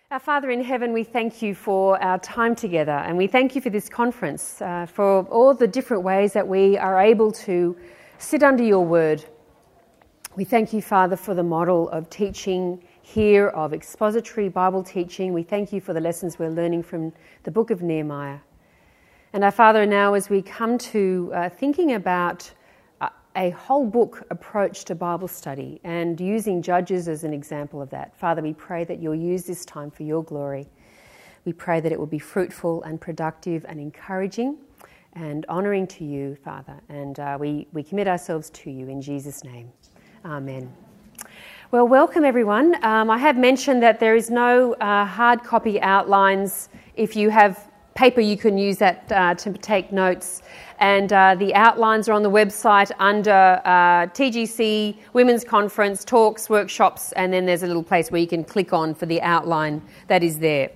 Our Father in heaven, we thank you for our time together, and we thank you for this conference, for all the different ways that we are able to sit under your word. We thank you, Father, for the model of teaching here, of expository Bible teaching. We thank you for the lessons we're learning from the book of Nehemiah. And our Father, now as we come to thinking about a whole book approach to Bible study and using Judges as an example of that, Father, we pray that you'll use this time for your glory. We pray that it will be fruitful and productive and encouraging and honouring to you, Father. And we commit ourselves to you in Jesus' name. Amen. Well, welcome everyone. I have mentioned that there is no hard copy outlines. If you have paper, you can use that to take notes. And the outlines are on the website under TGC, Women's Conference, Talks, Workshops, and then there's a little place where you can click on for the outline that is there.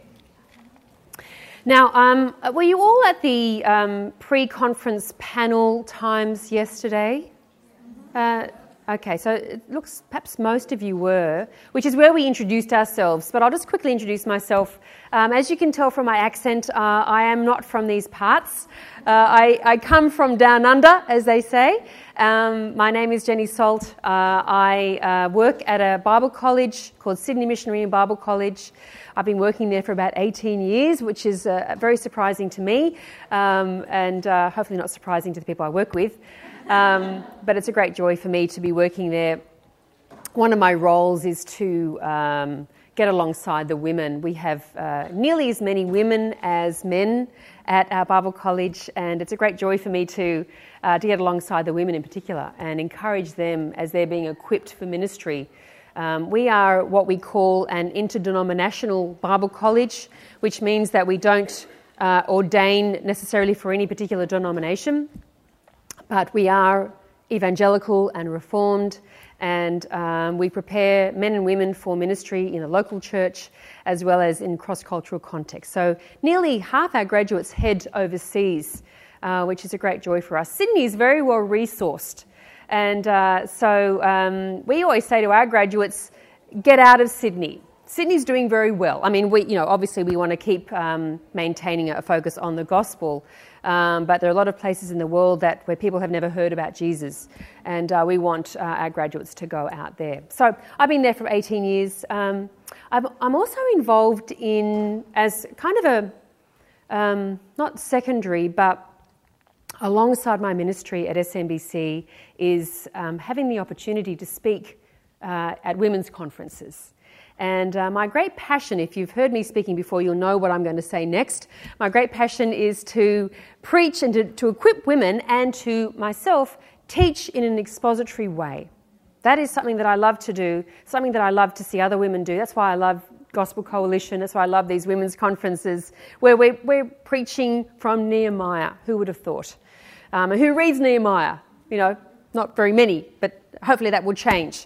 Now, were you all at the pre-conference panel times yesterday? Okay, so it looks perhaps most of you were, which is where we introduced ourselves, but I'll just quickly introduce myself. As you can tell from my accent, I am not from these parts. I come from down under, as they say. My name is Jenny Salt. I work at a Bible college called Sydney Missionary and Bible College. I've been working there for about 18 years, which is very surprising to me, and hopefully not surprising to the people I work with. But it's a great joy for me to be working there. One of my roles is to get alongside the women. We have nearly as many women as men at our Bible college, and it's a great joy for me to get alongside the women in particular and encourage them as they're being equipped for ministry. We are what we call an interdenominational Bible college, which means that we don't ordain necessarily for any particular denomination. But we are evangelical and reformed, and we prepare men and women for ministry in a local church as well as in cross-cultural context. So nearly half our graduates head overseas, which is a great joy for us. Sydney is very well resourced, and so we always say to our graduates, get out of Sydney. Sydney's doing very well. I mean, obviously we want to keep maintaining a focus on the gospel, but there are a lot of places in the world where people have never heard about Jesus, and we want our graduates to go out there. So I've been there for 18 years. I'm also involved in, as kind of a, not secondary, but alongside my ministry at SMBC, is having the opportunity to speak at women's conferences. And my great passion, if you've heard me speaking before, you'll know what I'm going to say next. My great passion is to preach and to equip women and to myself teach in an expository way. That is something that I love to do, something that I love to see other women do. That's why I love Gospel Coalition. That's why I love these women's conferences where we're preaching from Nehemiah. Who would have thought? Who reads Nehemiah? Not very many, but hopefully that will change.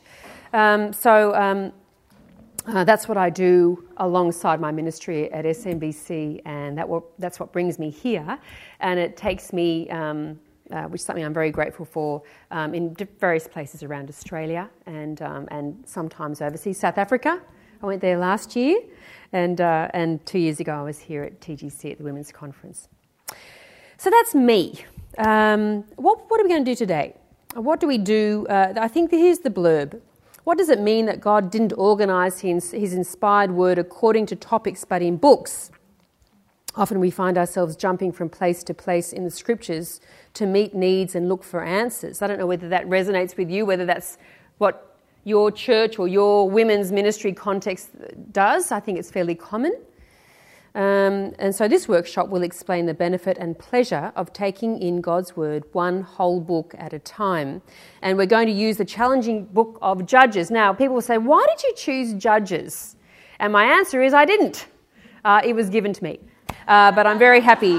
That's what I do alongside my ministry at SMBC, and that's what brings me here. And it takes me, which is something I'm very grateful for, in various places around Australia and sometimes overseas. South Africa, I went there last year, and 2 years ago I was here at TGC at the Women's Conference. So that's me. What are we going to do today? What do we do? I think here's the blurb. What does it mean that God didn't organise his inspired word according to topics but in books? Often we find ourselves jumping from place to place in the scriptures to meet needs and look for answers. I don't know whether that resonates with you, whether that's what your church or your women's ministry context does. I think it's fairly common. And so this workshop will explain the benefit and pleasure of taking in God's word one whole book at a time. And we're going to use the challenging book of Judges. Now, people will say, why did you choose Judges? And my answer is, I didn't. It was given to me. But I'm very happy.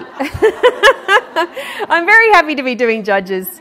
I'm very happy to be doing Judges.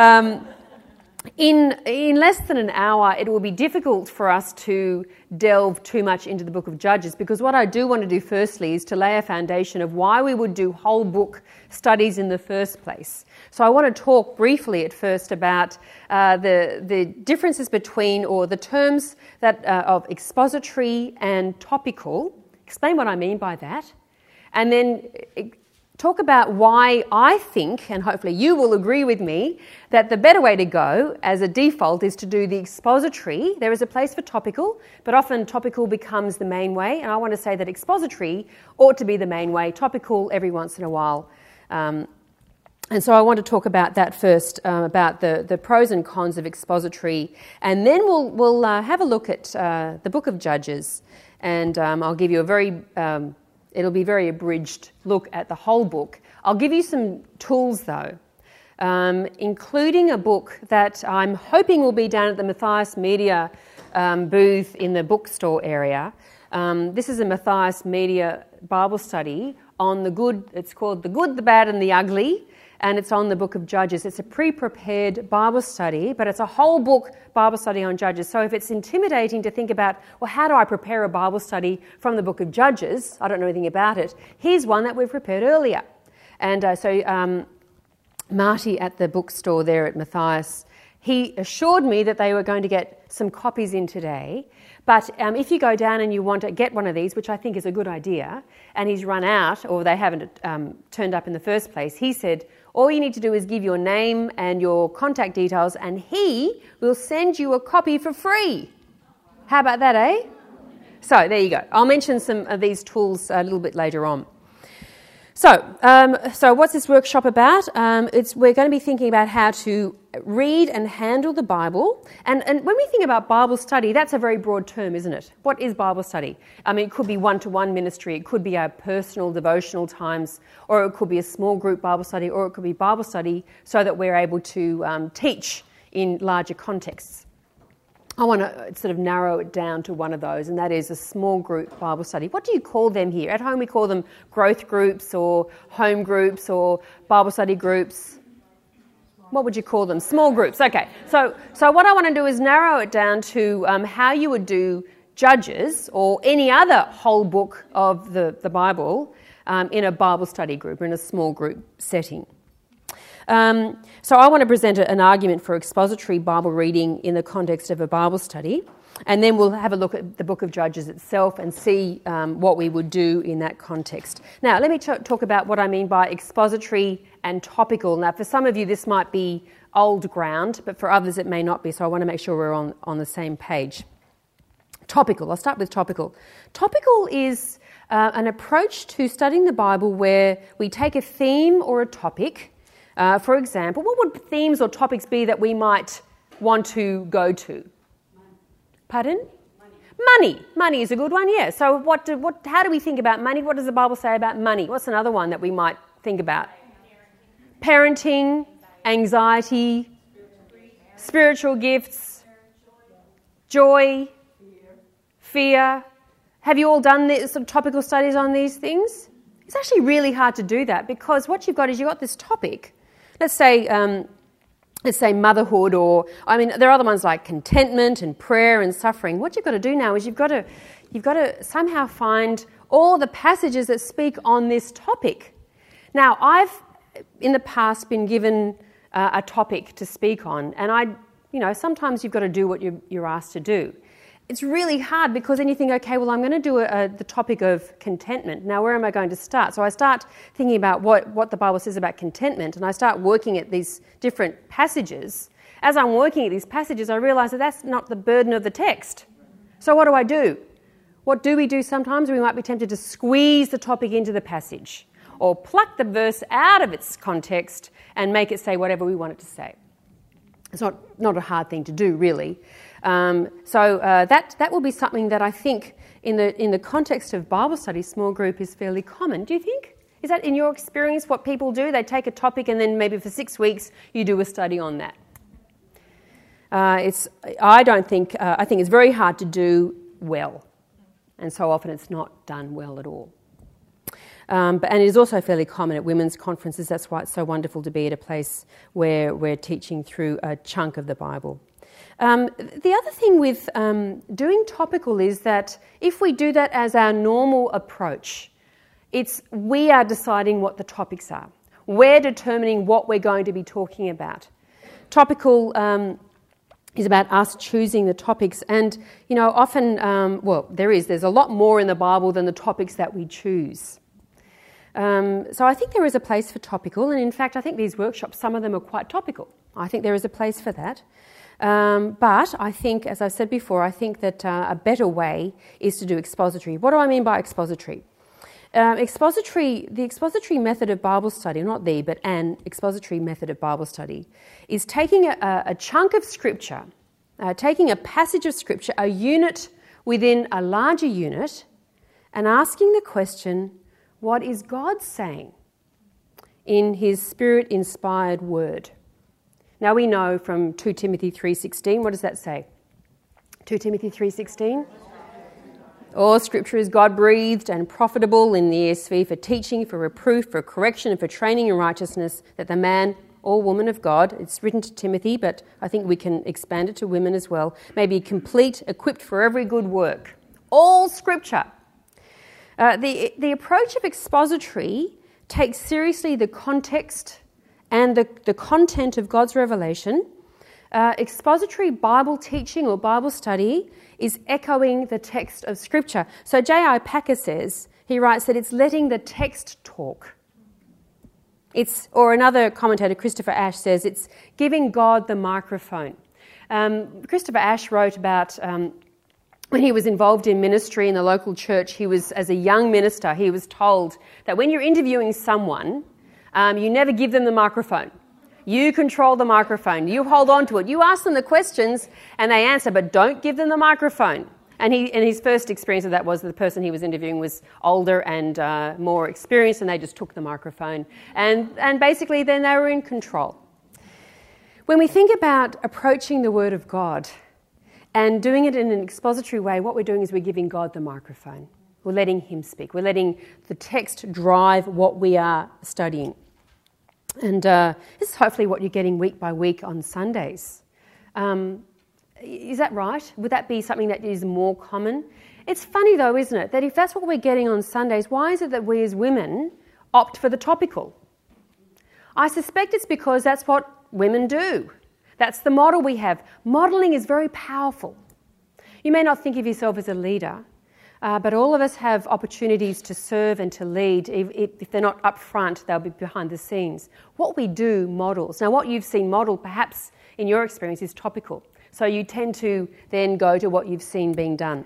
In less than an hour, it will be difficult for us to delve too much into the book of Judges, because what I do want to do firstly is to lay a foundation of why we would do whole book studies in the first place. So I want to talk briefly at first about the differences between, or the terms that of expository and topical, explain what I mean by that, and then talk about why I think, and hopefully you will agree with me, that the better way to go as a default is to do the expository. There is a place for topical, but often topical becomes the main way, and I want to say that expository ought to be the main way, topical every once in a while. And so I want to talk about that first, about the pros and cons of expository, and then we'll have a look at the Book of Judges, and I'll give you a very... it'll be a very abridged look at the whole book. I'll give you some tools though, including a book that I'm hoping will be down at the Matthias Media booth in the bookstore area. This is a Matthias Media Bible study on it's called The Good, the Bad and the Ugly, and it's on the Book of Judges. It's a pre-prepared Bible study, but it's a whole book Bible study on Judges. So if it's intimidating to think about, well, how do I prepare a Bible study from the Book of Judges? I don't know anything about it. Here's one that we've prepared earlier. And so Marty at the bookstore there at Matthias, he assured me that they were going to get some copies in today. But if you go down and you want to get one of these, which I think is a good idea, and he's run out or they haven't turned up in the first place, he said, all you need to do is give your name and your contact details and he will send you a copy for free. How about that, eh? So there you go. I'll mention some of these tools a little bit later on. So what's this workshop about? We're going to be thinking about how to read and handle the Bible. And when we think about Bible study, that's a very broad term, isn't it? What is Bible study? I mean, it could be one-to-one ministry, it could be our personal devotional times, or it could be a small group Bible study, or it could be Bible study so that we're able to teach in larger contexts. I want to sort of narrow it down to one of those, and that is a small group Bible study. What do you call them here? At home we call them growth groups or home groups or Bible study groups. What would you call them? Small groups. Okay. So what I want to do is narrow it down to how you would do Judges or any other whole book of the Bible in a Bible study group or in a small group setting. So I want to present an argument for expository Bible reading in the context of a Bible study, and then we'll have a look at the Book of Judges itself and see what we would do in that context. Now, let me talk about what I mean by expository and topical. Now, for some of you, this might be old ground, but for others, it may not be, so I want to make sure we're on the same page. Topical. I'll start with topical. Topical is an approach to studying the Bible where we take a theme or a topic. For example, what would themes or topics be that we might want to go to? Money. Pardon? Money. Money is a good one, yeah. So how do we think about money? What does the Bible say about money? What's another one that we might think about? Parenting, anxiety, spiritual gifts, joy, fear. Have you all done some topical studies on these things? It's actually really hard to do that because what you've got is you've got this topic. Let's say motherhood, or there are other ones like contentment and prayer and suffering. What you've got to do now is you've got to somehow find all the passages that speak on this topic. Now, I've in the past been given a topic to speak on, and sometimes you've got to do what you're asked to do. It's really hard because then you think, okay, well, I'm going to do the topic of contentment. Now, where am I going to start? So I start thinking about what the Bible says about contentment, and I start working at these different passages. As I'm working at these passages, I realise that that's not the burden of the text. So what do? What do we do sometimes? We might be tempted to squeeze the topic into the passage or pluck the verse out of its context and make it say whatever we want it to say. It's not a hard thing to do, really. So that will be something that I think in the context of Bible study, small group is fairly common. Do you think? Is that in your experience what people do? They take a topic and then maybe for 6 weeks you do a study on that. I think it's very hard to do well, and so often it's not done well at all. And it is also fairly common at women's conferences. That's why it's so wonderful to be at a place where we're teaching through a chunk of the Bible. The other thing with doing topical is that if we do that as our normal approach, we are deciding what the topics are. We're determining what we're going to be talking about. Topical is about us choosing the topics. And, often, there's a lot more in the Bible than the topics that we choose. So I think there is a place for topical, and in fact I think these workshops, some of them are quite topical. I think there is a place for that. But I think, as I've said before, I think that a better way is to do expository. What do I mean by expository? The expository method of Bible study, not but an expository method of Bible study, is taking a chunk of Scripture, taking a passage of Scripture, a unit within a larger unit, and asking the question, what is God saying in His Spirit-inspired word? Now we know from 2 Timothy 3:16, what does that say? 2 Timothy 3:16? All Scripture is God-breathed and profitable in the ESV for teaching, for reproof, for correction, and for training in righteousness, that the man or woman of God, it's written to Timothy, but I think we can expand it to women as well, may be complete, equipped for every good work. All Scripture. The approach of expository takes seriously the context and the content of God's revelation. Expository Bible teaching or Bible study is echoing the text of Scripture. So J.I. Packer he writes that it's letting the text talk. Or another commentator, Christopher Ash, says it's giving God the microphone. Christopher Ash wrote about when he was involved in ministry in the local church, as a young minister, he was told that when you're interviewing someone, you never give them the microphone. You control the microphone. You hold on to it. You ask them the questions and they answer, but don't give them the microphone. And his first experience of that was that the person he was interviewing was older and more experienced, and they just took the microphone. And basically then they were in control. When we think about approaching the Word of God and doing it in an expository way, what we're doing is we're giving God the microphone. We're letting Him speak. We're letting the text drive what we are studying. And this is hopefully what you're getting week by week on Sundays. Is that right? Would that be something that is more common? It's funny though, isn't it, that if that's what we're getting on Sundays, why is it that we as women opt for the topical? I suspect it's because that's what women do. That's the model we have. Modelling is very powerful. You may not think of yourself as a leader, but all of us have opportunities to serve and to lead. If they're not up front, they'll be behind the scenes. What we do models. Now, what you've seen modelled, perhaps in your experience, is topical. So you tend to then go to what you've seen being done.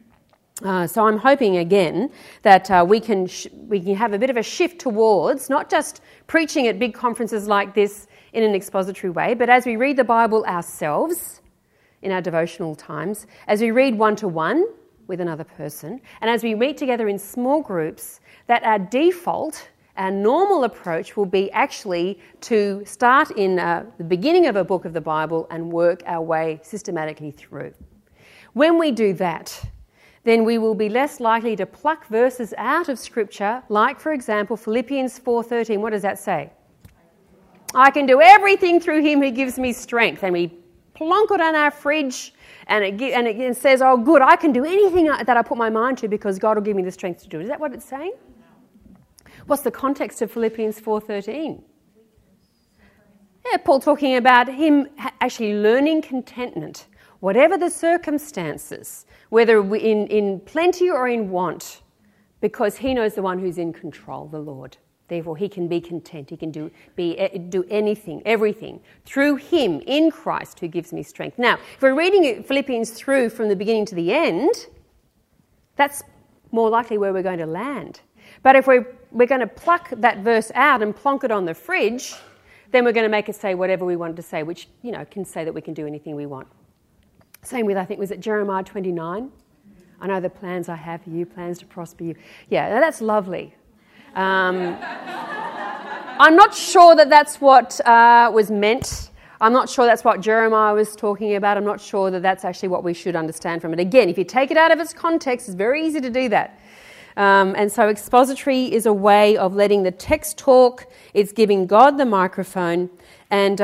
So I'm hoping, again, that we can have a bit of a shift towards not just preaching at big conferences like this in an expository way, but as we read the Bible ourselves in our devotional times, as we read one-to-one with another person, and as we meet together in small groups, that our default, our normal approach will be actually to start in the beginning of a book of the Bible and work our way systematically through. When we do that, then we will be less likely to pluck verses out of Scripture, like, for example, Philippians 4:13. What does that say? I can do everything through Him who gives me strength. And we plonk it on our fridge, and it says, oh, good, I can do anything that I put my mind to because God will give me the strength to do it. Is that what it's saying? What's the context of Philippians 4:13? Yeah, Paul talking about him actually learning contentment, whatever the circumstances, whether in plenty or in want, because he knows the one who's in control, the Lord. Therefore, he can be content. He can do anything, everything, through him, in Christ, who gives me strength. Now, if we're reading Philippians through from the beginning to the end, that's more likely where we're going to land. But if we're going to pluck that verse out and plonk it on the fridge, then we're going to make it say whatever we want it to say, which, can say that we can do anything we want. Same with, I think, was it Jeremiah 29? I know the plans I have for you, plans to prosper you. Yeah, now that's lovely. I'm not sure that that's what was meant. I'm not sure that's what Jeremiah was talking about. I'm not sure that that's actually what we should understand from it. Again, if you take it out of its context, it's very easy to do that. And so expository is a way of letting the text talk. It's giving God the microphone. And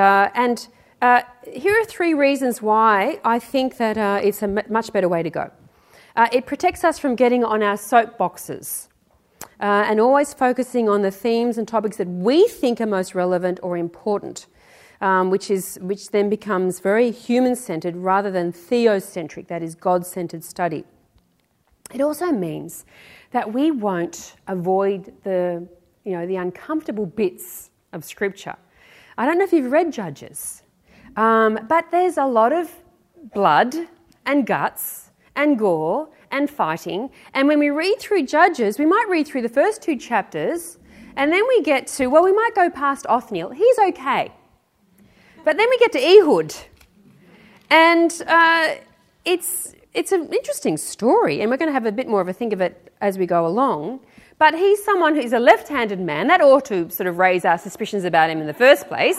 here are 3 reasons why I think that it's a much better way to go. It protects us from getting on our soapboxes and always focusing on the themes and topics that we think are most relevant or important. which then becomes very human-centred rather than theocentric, that is God-centred study. It also means that we won't avoid the uncomfortable bits of Scripture. I don't know if you've read Judges, but there's a lot of blood and guts and gore and fighting. And when we read through Judges, we might read through the first 2 chapters and then we get to, we might go past Othniel. He's okay. But then we get to Ehud. And it's an interesting story, and we're going to have a bit more of a think of it as we go along. But he's someone who's a left-handed man. That ought to sort of raise our suspicions about him in the first place.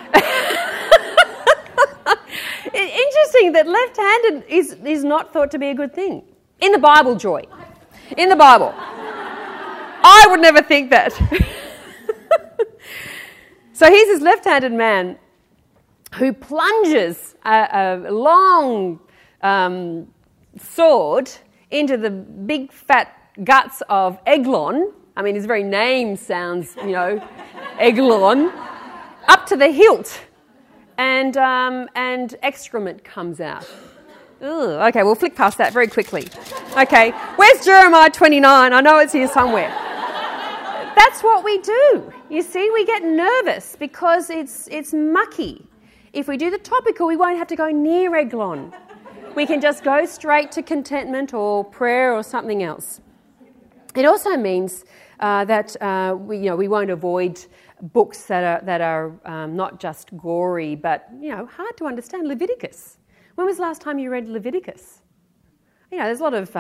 Interesting that left-handed is not thought to be a good thing. In the Bible, Joy. In the Bible. I would never think that. So he's this left-handed man who plunges a long sword into the big fat guts of Eglon. I mean, his very name sounds, Eglon, up to the hilt, and excrement comes out. Ugh, okay, we'll flick past that very quickly. Okay, where's Jeremiah 29? I know it's here somewhere. That's what we do. You see, we get nervous because it's mucky. If we do the topical, we won't have to go near Eglon. We can just go straight to contentment or prayer or something else. It also means that we won't avoid books that are not just gory but hard to understand. Leviticus. When was the last time you read Leviticus? There's a lot of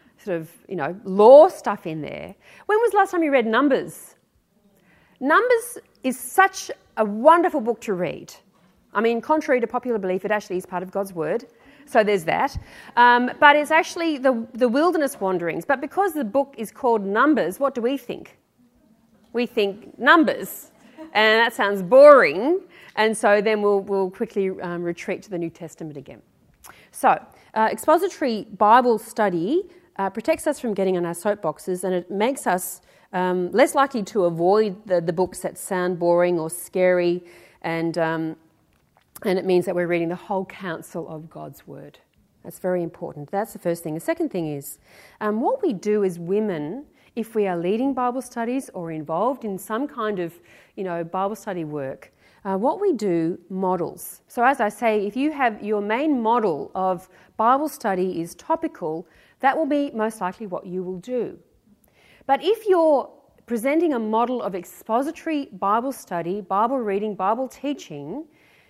law stuff in there. When was the last time you read Numbers? Numbers is such a wonderful book to read. I mean, contrary to popular belief, it actually is part of God's Word. So there's that. But it's actually the wilderness wanderings. But because the book is called Numbers, what do we think? We think numbers. And that sounds boring. And so then we'll quickly retreat to the New Testament again. So expository Bible study protects us from getting on our soapboxes, and it makes us less likely to avoid the books that sound boring or scary, and it means that we're reading the whole counsel of God's Word. That's very important. That's the first thing. The second thing is what we do as women, if we are leading Bible studies or involved in some kind of Bible study work, what we do models. So as I say, if you have your main model of Bible study is topical, that will be most likely what you will do. But if you're presenting a model of expository Bible study, Bible reading, Bible teaching,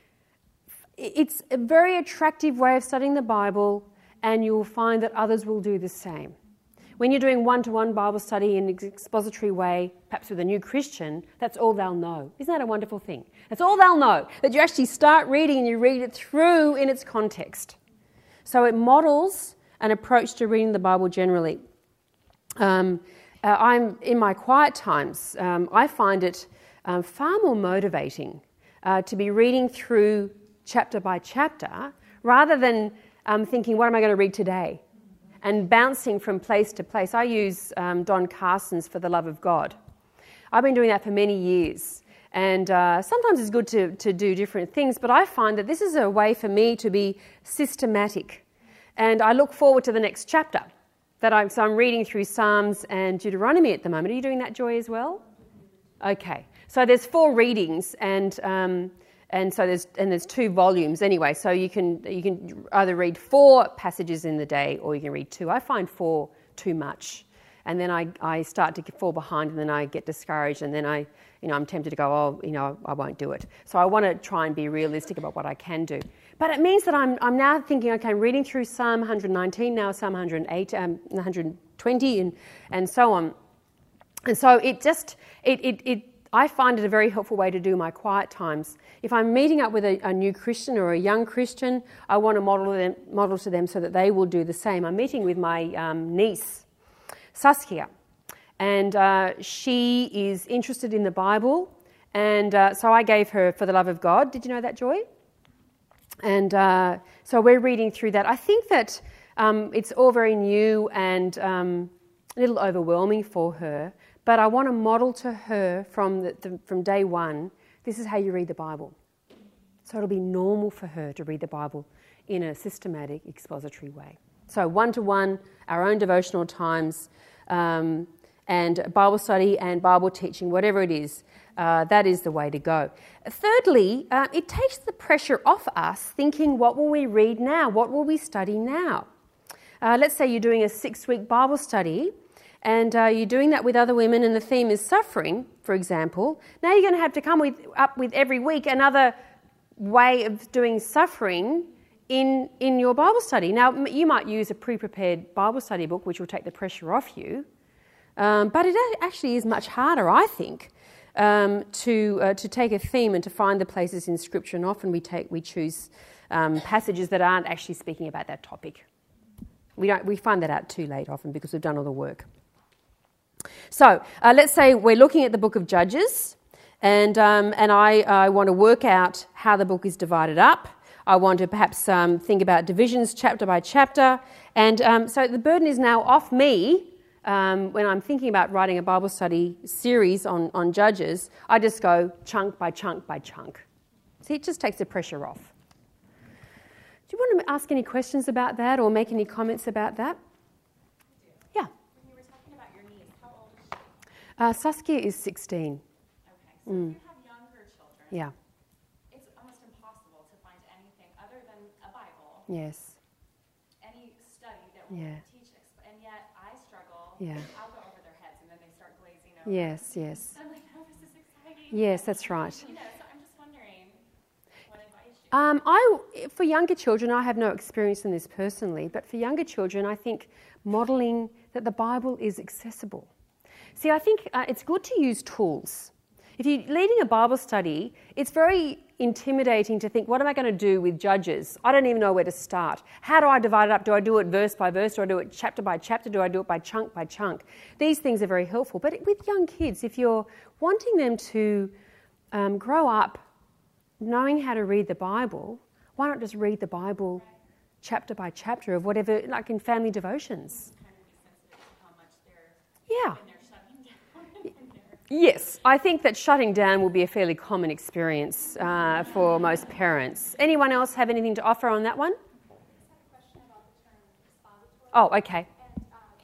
it's a very attractive way of studying the Bible, and you'll find that others will do the same. When you're doing one-to-one Bible study in an expository way, perhaps with a new Christian, that's all they'll know. Isn't that a wonderful thing? That's all they'll know, that you actually start reading and you read it through in its context. So it models an approach to reading the Bible generally. I'm in my quiet times, I find it far more motivating to be reading through chapter by chapter rather than thinking, what am I going to read today? And bouncing from place to place. I use Don Carson's For the Love of God. I've been doing that for many years. And sometimes it's good to do different things, but I find that this is a way for me to be systematic. And I look forward to the next chapter. So I'm reading through Psalms and Deuteronomy at the moment. Are you doing that, Joy, as well? Okay. So there's 4 readings, and so there's 2 volumes anyway. So you can either read 4 passages in the day, or you can read 2. I find 4 too much, and then I start to fall behind, and then I get discouraged, and then I'm tempted to go, I won't do it. So I want to try and be realistic about what I can do. But it means that I'm now thinking, okay, I'm reading through Psalm 119 now, Psalm 108, 120, and so on. And so I find it a very helpful way to do my quiet times. If I'm meeting up with a new Christian or a young Christian, I want to model to them so that they will do the same. I'm meeting with my niece, Saskia, and she is interested in the Bible, and so I gave her For the Love of God. Did you know that, Joy? And so we're reading through that. I think that it's all very new and a little overwhelming for her, but I want to model to her from day one, this is how you read the Bible. So it'll be normal for her to read the Bible in a systematic, expository way. So one-to-one, our own devotional times, and Bible study and Bible teaching, whatever it is, that is the way to go. Thirdly, it takes the pressure off us thinking, what will we read now? What will we study now? Let's say you're doing a 6-week Bible study and you're doing that with other women and the theme is suffering, for example. Now you're going to have to come up with every week another way of doing suffering in your Bible study. Now, you might use a pre-prepared Bible study book, which will take the pressure off you, but it actually is much harder, I think, to take a theme and to find the places in Scripture, and often we choose passages that aren't actually speaking about that topic. We find that out too late often because we've done all the work. So let's say we're looking at the book of Judges, and I want to work out how the book is divided up. I want to perhaps think about divisions chapter by chapter, and so the burden is now off me. When I'm thinking about writing a Bible study series on Judges, I just go chunk by chunk by chunk. See, it just takes the pressure off. Do you want to ask any questions about that or make any comments about that? Yeah. When you were talking about your niece, how old is she? Saskia is 16. Okay, so if you have younger children, Yeah. it's almost impossible to find anything other than a Bible, Yes. any study that will Yeah. teach, and yet I struggle. Yeah. I'll go over their heads and then they start glazing over. Yes, yes. I'm like, oh, this is exciting. Yes, that's right. So I'm just wondering what advice you For younger children, I have no experience in this personally, but for younger children, I think modelling that the Bible is accessible. See, I think it's good to use tools. If you're leading a Bible study, it's very intimidating to think, what am I going to do with Judges? I don't even know where to start. How do I divide it up? Do I do it verse by verse? Do I do it chapter by chapter? Do I do it by chunk by chunk? These things are very helpful. But with young kids, if you're wanting them to grow up knowing how to read the Bible, why not just read the Bible chapter by chapter of whatever, like in family devotions? kind of be sensitive to how much Yeah. when they're shutting down. Yes, I think that shutting down will be a fairly common experience for most parents. Anyone else have anything to offer on that one? I just had a question about the term expository. Oh, okay. And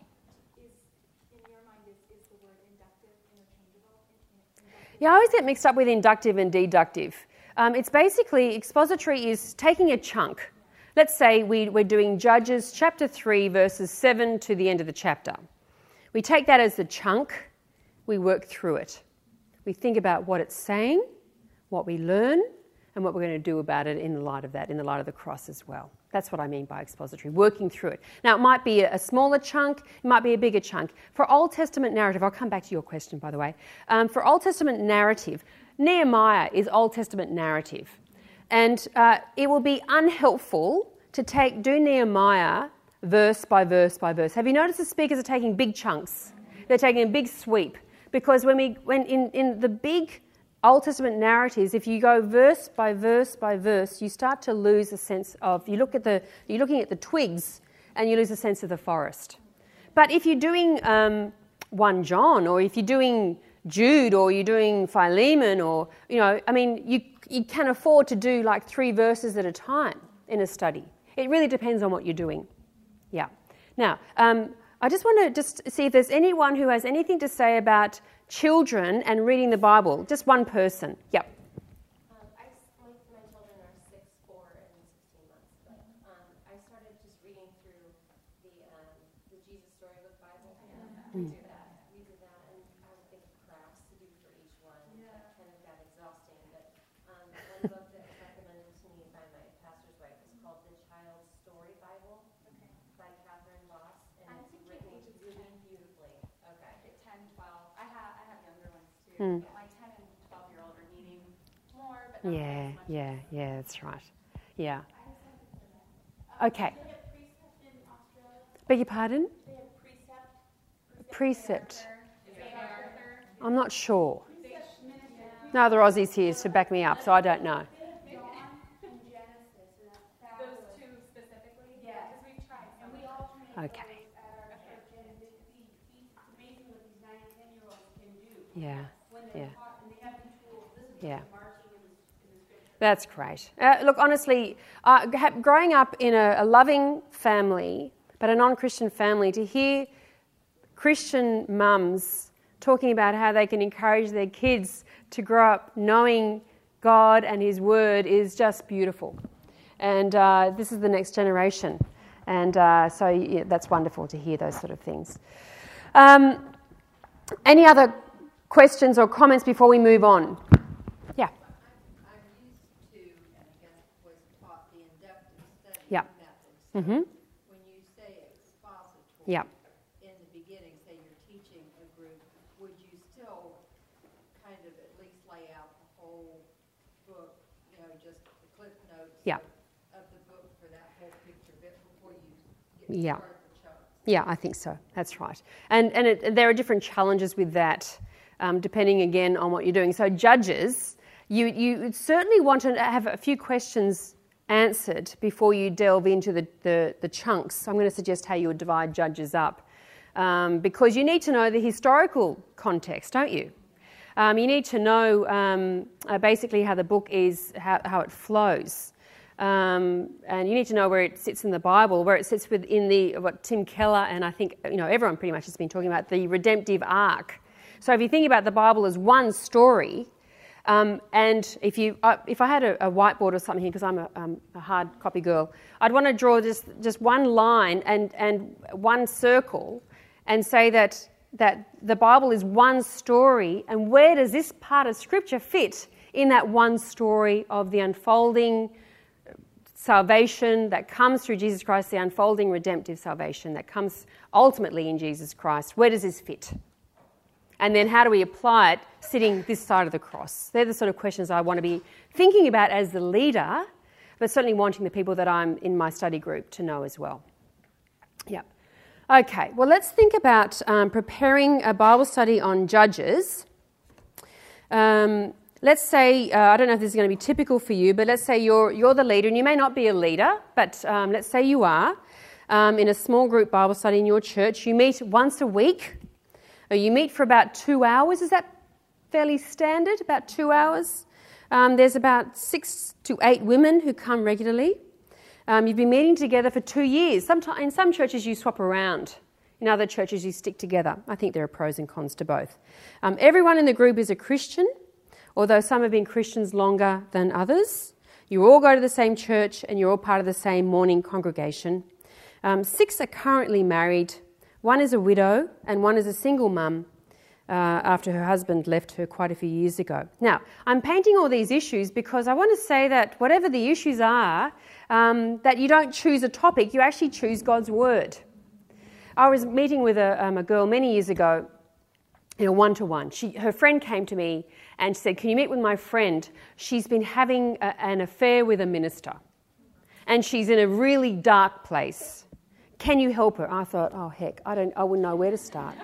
in your mind, is the word inductive interchangeable? Yeah, I always get mixed up with inductive and deductive. It's basically, expository is taking a chunk. Let's say we're doing Judges chapter 3, verses 7 to the end of the chapter. We take that as the chunk, we work through it. We think about what it's saying, what we learn, and what we're going to do about it in the light of that, in the light of the cross as well. That's what I mean by expository, working through it. Now, it might be a smaller chunk, it might be a bigger chunk. For Old Testament narrative, I'll come back to your question, by the way. For Old Testament narrative, Nehemiah is Old Testament narrative. And it will be unhelpful to do Nehemiah verse by verse by verse. Have you noticed the speakers are taking big chunks? They're taking a big sweep. Because when in the big Old Testament narratives, if you go verse by verse by verse, you start to lose a sense of, you're looking at the twigs and you lose a sense of the forest. But if you're doing 1 John, or if you're doing Jude, or you're doing Philemon, or, you can afford to do like 3 verses at a time in a study. It really depends on what you're doing. Yeah. Now, I just want to see if there's anyone who has anything to say about children and reading the Bible. Just one person. Yep. My children are 6, 4, and 16 months. But I started just reading through the Jesus Storybook Bible. We do that, and I would think of crafts to do for each one. That kind of got exhausting. But one book that was recommended to me by my pastor's wife is called The Child's Story Bible by Catherine Voss, and it's written really beautifully. Okay. 10, 12. I have younger ones too. My 10 and 12-year-old are needing more, but not as much. Yeah, that's right. Yeah. Okay. They have precept in Australia. Beg your pardon? They have precept. Precept. Arthur. I'm not sure. No other Aussies here to back me up, so I don't know. They have John and Genesis, and that's fabulous. Those two specifically? Yeah. Because we've tried some. And we alternate Okay. those at our church, and it's amazing what these 9 and 10-year-olds can do. Yeah. When they're Yeah. taught, and they have the tools. This is Yeah. marching in the scripture. That's great. Look, honestly, growing up in a loving family, but a non-Christian family, to hear Christian mums talking about how they can encourage their kids to grow up knowing God and His Word is just beautiful. And this is the next generation. And so yeah, that's wonderful to hear those sort of things. Any other questions or comments before we move on? Yeah. I'm used to, and I guess was taught the inductive study Yeah. method. So Mm-hmm. when you say expository, Yeah. in the beginning, say you're teaching a group, would you still kind of at least lay out the whole book, just the cliff notes Yeah. of the book for that whole picture bit before you get Yeah. started the chunks? Yeah, I think so. That's right. And there are different challenges with that, depending again on what you're doing. So judges, you certainly want to have a few questions answered before you delve into the chunks. So I'm going to suggest how you would divide judges up, because you need to know the historical context, don't you? You need to know basically how the book is, how it flows. And you need to know where it sits in the Bible, where it sits within what Tim Keller and I think everyone pretty much has been talking about, the redemptive arc. So if you think about the Bible as one story, and if I had a whiteboard or something here, because I'm a hard copy girl, I'd want to draw just one line and one circle, and say that the Bible is one story, and where does this part of Scripture fit in that one story of the unfolding salvation that comes through Jesus Christ, the unfolding redemptive salvation that comes ultimately in Jesus Christ? Where does this fit? And then how do we apply it sitting this side of the cross? They're the sort of questions I want to be thinking about as the leader, but certainly wanting the people that I'm in my study group to know as well. Yeah. Okay, well, let's think about preparing a Bible study on Judges. Let's say, I don't know if this is going to be typical for you, but let's say you're the leader, and you may not be a leader, but let's say you are in a small group Bible study in your church. You meet once a week. You meet for about 2 hours. Is that fairly standard, about 2 hours? There's about 6 to 8 women who come regularly. You've been meeting together for 2 years. In some churches you swap around. In other churches you stick together. I think there are pros and cons to both. Everyone in the group is a Christian, although some have been Christians longer than others. You all go to the same church and you're all part of the same morning congregation. 6 are currently married. 1 is a widow and 1 is a single mum after her husband left her quite a few years ago. Now, I'm painting all these issues because I want to say that whatever the issues are, that you don't choose a topic, you actually choose God's Word. I was meeting with a girl many years ago in a one-to-one. Her friend came to me and said, "Can you meet with my friend? She's been having an affair with a minister and she's in a really dark place. Can you help her?" I thought, oh heck, I wouldn't know where to start.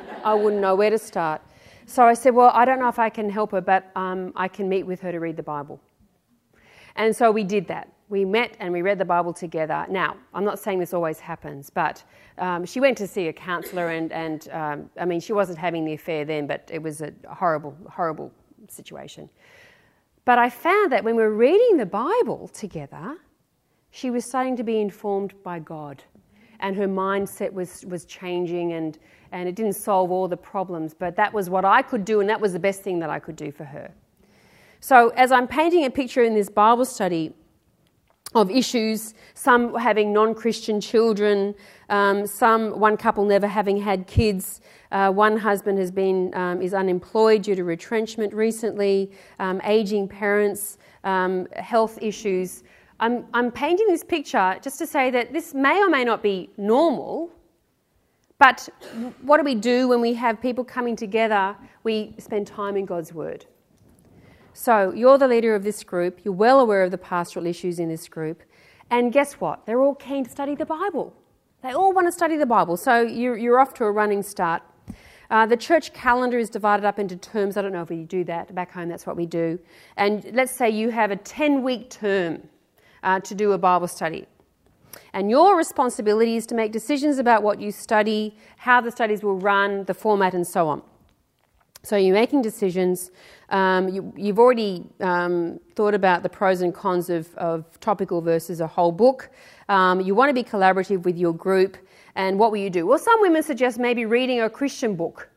So I said, well, I don't know if I can help her, but I can meet with her to read the Bible. And so we did that. We met and we read the Bible together. Now, I'm not saying this always happens, but she went to see a counsellor and I mean, she wasn't having the affair then, but it was a horrible, horrible situation. But I found that when we were reading the Bible together, she was starting to be informed by God. And her mindset was changing and it didn't solve all the problems, but that was what I could do and that was the best thing that I could do for her. So as I'm painting a picture in this Bible study of issues, some having non-Christian children, one couple never having had kids, one husband is unemployed due to retrenchment recently, ageing parents, health issues. I'm painting this picture just to say that this may or may not be normal, but what do we do when we have people coming together? We spend time in God's Word. So you're the leader of this group, you're well aware of the pastoral issues in this group, and guess what? They're all keen to study the Bible. They all want to study the Bible, so you're off to a running start. The church calendar is divided up into terms. I don't know if we do that. Back home, that's what we do. And let's say you have a 10-week term to do a Bible study. And your responsibility is to make decisions about what you study, how the studies will run, the format and so on. So you're making decisions. You've already thought about the pros and cons of topical versus a whole book. You want to be collaborative with your group. And what will you do? Well, some women suggest maybe reading a Christian book.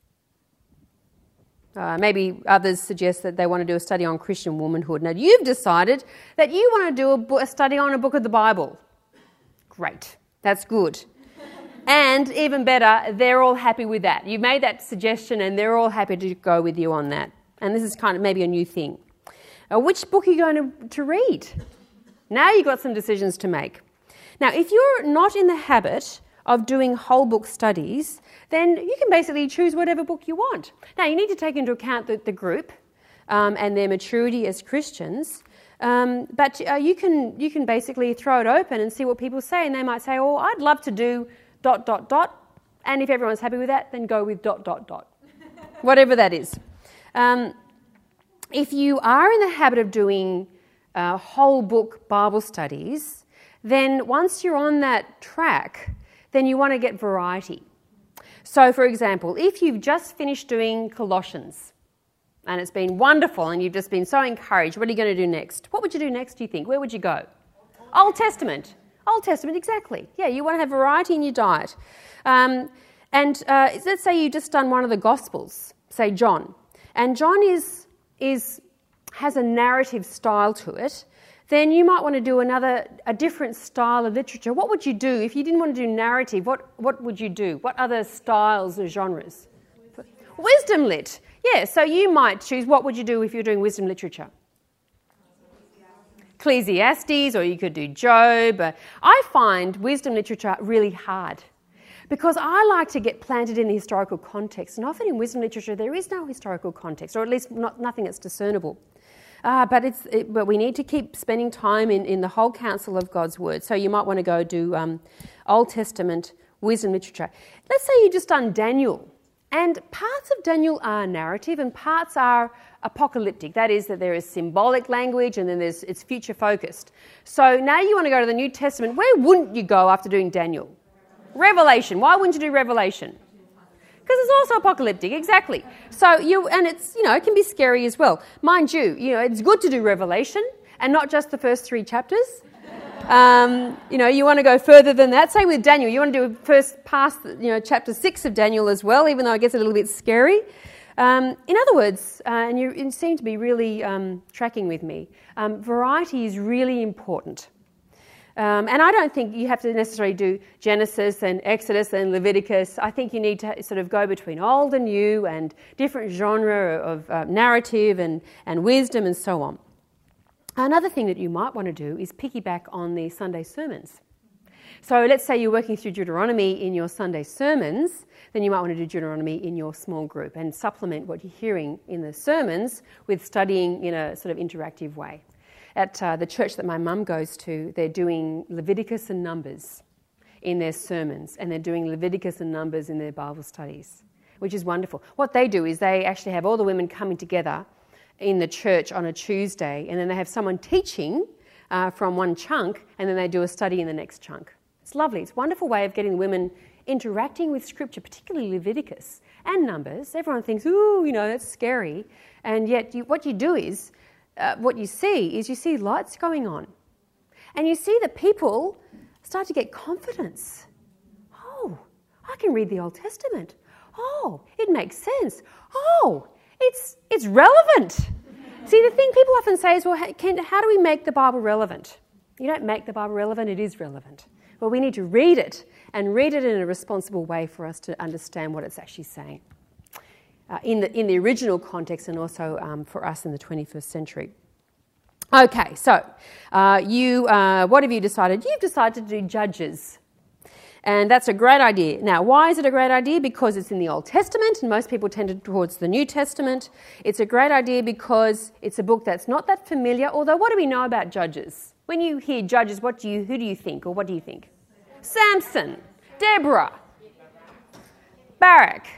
Maybe others suggest that they want to do a study on Christian womanhood. Now, you've decided that you want to do a study on a book of the Bible. Great. That's good. And even better, they're all happy with that. You've made that suggestion and they're all happy to go with you on that. And this is kind of maybe a new thing. Which book are you going to read? Now you've got some decisions to make. Now, if you're not in the habit of doing whole book studies, then you can basically choose whatever book you want. Now, you need to take into account the group and their maturity as Christians. But you can basically throw it open and see what people say. And they might say, oh, I'd love to do ... And if everyone's happy with that, then go with ... Whatever that is. If you are in the habit of doing whole book Bible studies, then once you're on that track, then you want to get variety. So, for example, if you've just finished doing Colossians, and it's been wonderful and you've just been so encouraged, what are you going to do next? What would you do next, do you think? Where would you go? Old Testament. Old Testament, exactly. Yeah, you want to have variety in your diet. Let's say you've just done one of the Gospels, say John, and John has a narrative style to it, then you might want to do a different style of literature. What would you do if you didn't want to do narrative? What would you do? What other styles or genres? Wisdom lit. Yeah, so you might choose, what would you do if you're doing wisdom literature? Ecclesiastes, or you could do Job. I find wisdom literature really hard because I like to get planted in the historical context, and often in wisdom literature there is no historical context, or at least nothing that's discernible. But we need to keep spending time in the whole counsel of God's word. So you might want to go do Old Testament wisdom literature. Let's say you've just done Daniel, and parts of Daniel are narrative and parts are apocalyptic. That is, that there is symbolic language and then it's future focused. So now you want to go to the New Testament. Where wouldn't you go after doing Daniel? Revelation. Why wouldn't you do Revelation? Because it's also apocalyptic, exactly. So it's, it can be scary as well. Mind you, it's good to do Revelation and not just the first 3 chapters. You want to go further than that. Same with Daniel. You want to do first past, chapter 6 of Daniel as well, even though it gets a little bit scary. In other words, and you seem to be really tracking with me, variety is really important. And I don't think you have to necessarily do Genesis and Exodus and Leviticus. I think you need to sort of go between old and new and different genre of narrative and wisdom and so on. Another thing that you might want to do is piggyback on the Sunday sermons. So let's say you're working through Deuteronomy in your Sunday sermons, then you might want to do Deuteronomy in your small group and supplement what you're hearing in the sermons with studying in a sort of interactive way. At the church that my mum goes to, they're doing Leviticus and Numbers in their sermons, and they're doing Leviticus and Numbers in their Bible studies, which is wonderful. What they do is they actually have all the women coming together in the church on a Tuesday, and then they have someone teaching from one chunk, and then they do a study in the next chunk. It's lovely. It's a wonderful way of getting the women interacting with Scripture, particularly Leviticus and Numbers. Everyone thinks, ooh, that's scary. And yet what you see lights going on. And you see that people start to get confidence. Oh, I can read the Old Testament. Oh, it makes sense. Oh, it's relevant. See, the thing people often say is, well, how do we make the Bible relevant? You don't make the Bible relevant, it is relevant. Well, we need to read it, and read it in a responsible way for us to understand what it's actually saying in the original context, and also for us in the 21st century. Okay, so what have you decided? You've decided to do Judges. And that's a great idea. Now, why is it a great idea? Because it's in the Old Testament, and most people tend towards the New Testament. It's a great idea because it's a book that's not that familiar, although what do we know about Judges? When you hear Judges, who do you think, or what do you think? Samson, Deborah, Barak,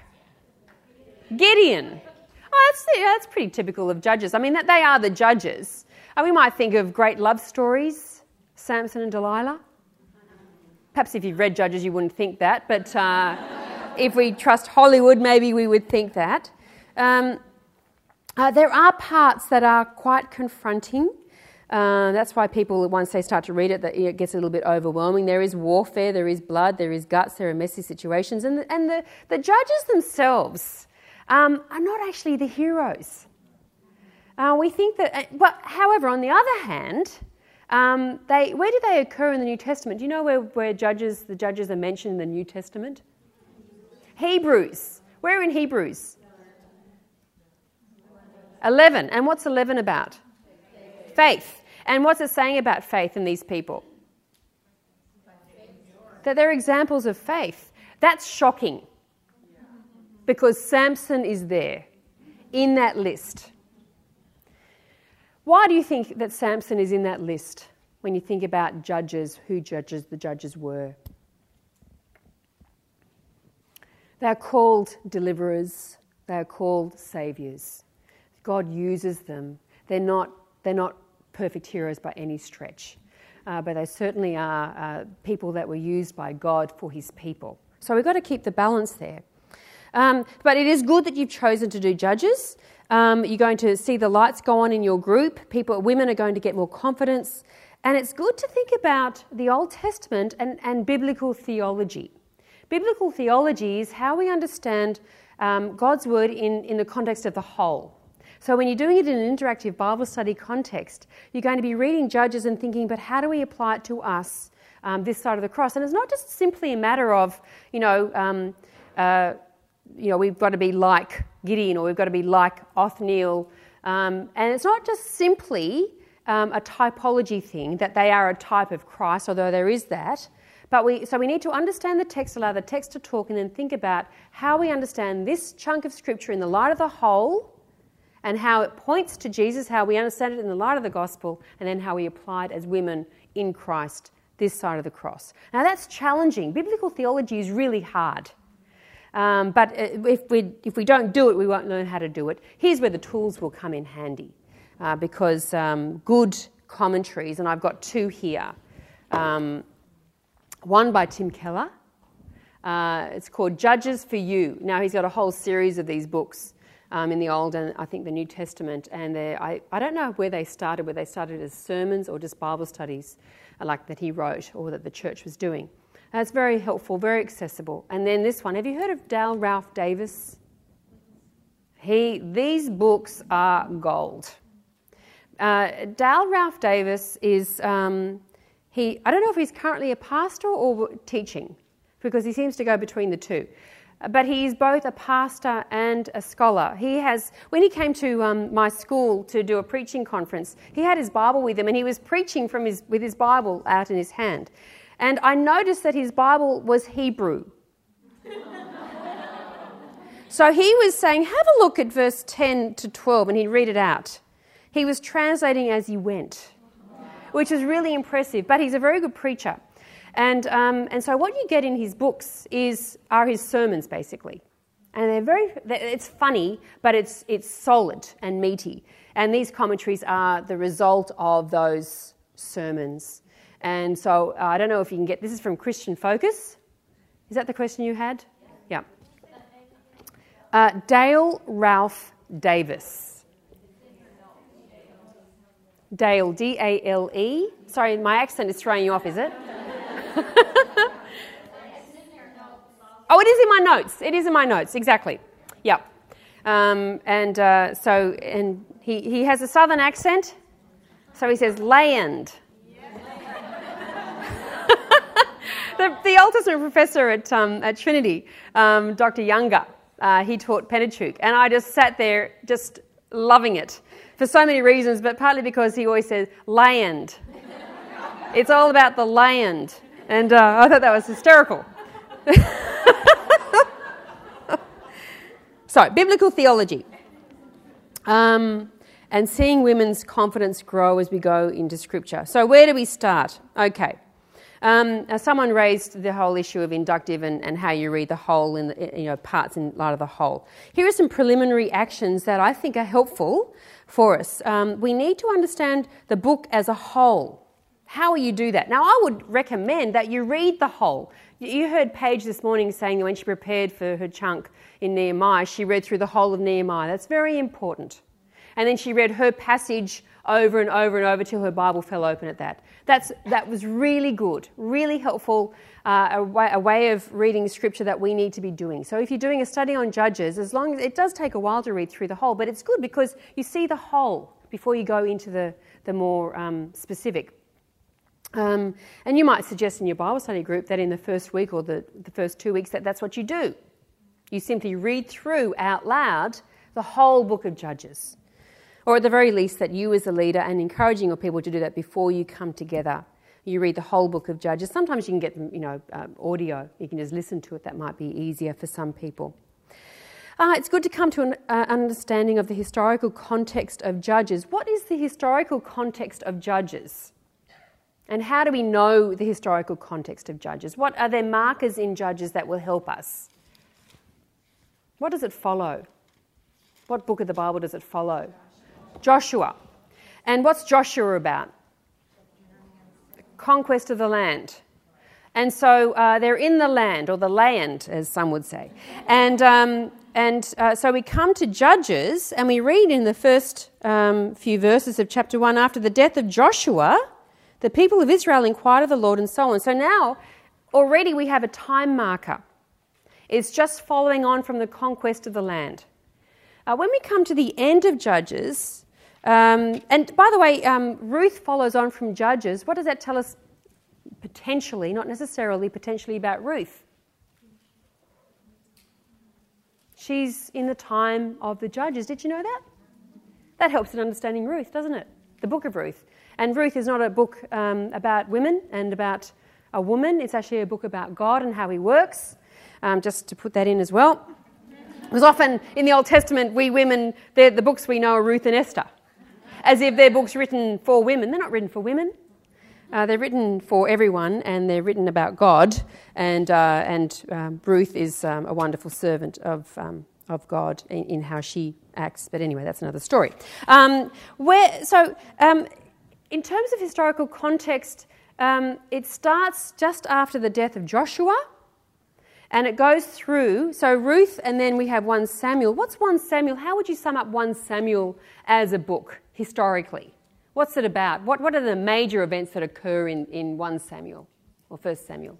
Gideon. Oh, that's pretty typical of Judges. I mean, that they are the judges. And we might think of great love stories, Samson and Delilah. Perhaps if you've read Judges, you wouldn't think that, but if we trust Hollywood, maybe we would think that. There are parts that are quite confronting. That's why people, once they start to read it, that it gets a little bit overwhelming. There is warfare, there is blood, there is guts, there are messy situations. And the judges themselves are not actually the heroes. We think that, however, on the other hand, where do they occur in the New Testament? Do you know where the judges are mentioned in the New Testament? Hebrews. Where in Hebrews? 11. And what's 11 about? Faith. And what's it saying about faith in these people? That they're examples of faith. That's shocking. Because Samson is there in that list. Why do you think that Samson is in that list when you think about judges, who the judges were? They're called deliverers. They're called saviours. God uses them. They're not perfect heroes by any stretch, but they certainly are people that were used by God for his people. So we've got to keep the balance there. But it is good that you've chosen to do judges. You're going to see the lights go on in your group. Women are going to get more confidence. And it's good to think about the Old Testament and biblical theology. Biblical theology is how we understand God's word in the context of the whole. So when you're doing it in an interactive Bible study context, you're going to be reading Judges and thinking, but how do we apply it to us, this side of the cross? And it's not just simply a matter of, we've got to be like Gideon or we've got to be like Othniel. And it's not just simply a typology thing, that they are a type of Christ, although there is that. So we need to understand the text, allow the text to talk, and then think about how we understand this chunk of Scripture in the light of the whole, and how it points to Jesus, how we understand it in the light of the gospel, and then how we apply it as women in Christ, this side of the cross. Now that's challenging. Biblical theology is really hard. But if we don't do it, we won't learn how to do it. Here's where the tools will come in handy, because good commentaries, and I've got two here. One by Tim Keller. It's called Judges for You. Now he's got a whole series of these books in the Old and I think the New Testament, and I don't know whether they started as sermons or just Bible studies like that he wrote or that the church was doing. It's very helpful, very accessible. And then this one, have you heard of Dale Ralph Davis? These books are gold. Dale Ralph Davis is, I don't know if he's currently a pastor or teaching, because he seems to go between the two. But he's both a pastor and a scholar. When he came to my school to do a preaching conference, he had his Bible with him and he was preaching with his Bible out in his hand. And I noticed that his Bible was Hebrew. So he was saying, have a look at verse 10 to 12, and he'd read it out. He was translating as he went, which was really impressive. But he's a very good preacher. And so what you get in his books are his sermons, basically. And it's funny, but it's solid and meaty. And these commentaries are the result of those sermons. And so I don't know if you can get, this is from Christian Focus. Is that the question you had? Yeah. Dale Ralph Davis. Dale, D-A-L-E. Sorry, my accent is throwing you off, is it? Oh, it is in my notes. It is in my notes, exactly. Yeah. And he has a southern accent, so he says land. The Old Testament professor at Trinity, Dr. Younger, he taught Pentateuch, and I just sat there just loving it for so many reasons, but partly because he always says land. It's all about the land. And I thought that was hysterical. So, biblical theology. And seeing women's confidence grow as we go into Scripture. So where do we start? Okay. Someone raised the whole issue of inductive and how you read the whole in parts in light of the whole. Here are some preliminary actions that I think are helpful for us. We need to understand the book as a whole. How will you do that? Now, I would recommend that you read the whole. You heard Paige this morning saying that when she prepared for her chunk in Nehemiah, she read through the whole of Nehemiah. That's very important. And then she read her passage over and over and over till her Bible fell open at that. That was really good, really helpful, a way of reading Scripture that we need to be doing. So if you're doing a study on Judges, as long as it does take a while to read through the whole, but it's good because you see the whole before you go into the more specific. And you might suggest in your Bible study group that in the first week or the first 2 weeks that's what you do. You simply read through out loud the whole book of Judges. Or at the very least that you as a leader, and encouraging your people to do that before you come together. You read the whole book of Judges. Sometimes you can get them, audio. You can just listen to it. That might be easier for some people. It's good to come to an understanding of the historical context of Judges. What is the historical context of Judges? And how do we know the historical context of Judges? What are there markers in Judges that will help us? What does it follow? What book of the Bible does it follow? Joshua. And what's Joshua about? Conquest of the land. And so they're in the land, or the land, as some would say. And so we come to Judges, and we read in the first few verses of chapter 1, after the death of Joshua, the people of Israel inquired of the Lord, and so on. So now, already we have a time marker. It's just following on from the conquest of the land. When we come to the end of Judges, and by the way, Ruth follows on from Judges. What does that tell us potentially, not necessarily, potentially about Ruth? She's in the time of the Judges. Did you know that? That helps in understanding Ruth, doesn't it? The book of Ruth. And Ruth is not a book about women and about a woman. It's actually a book about God and how he works, just to put that in as well. Because often in the Old Testament, we women, the books we know are Ruth and Esther, as if they're books written for women. They're not written for women. They're written for everyone, and they're written about God. And Ruth is a wonderful servant of God in how she acts. But anyway, that's another story. In terms of historical context, it starts just after the death of Joshua. And it goes through, so Ruth, and then we have 1 Samuel. What's 1 Samuel? How would you sum up 1 Samuel as a book, historically? What's it about? What are the major events that occur in 1 Samuel or 1 Samuel?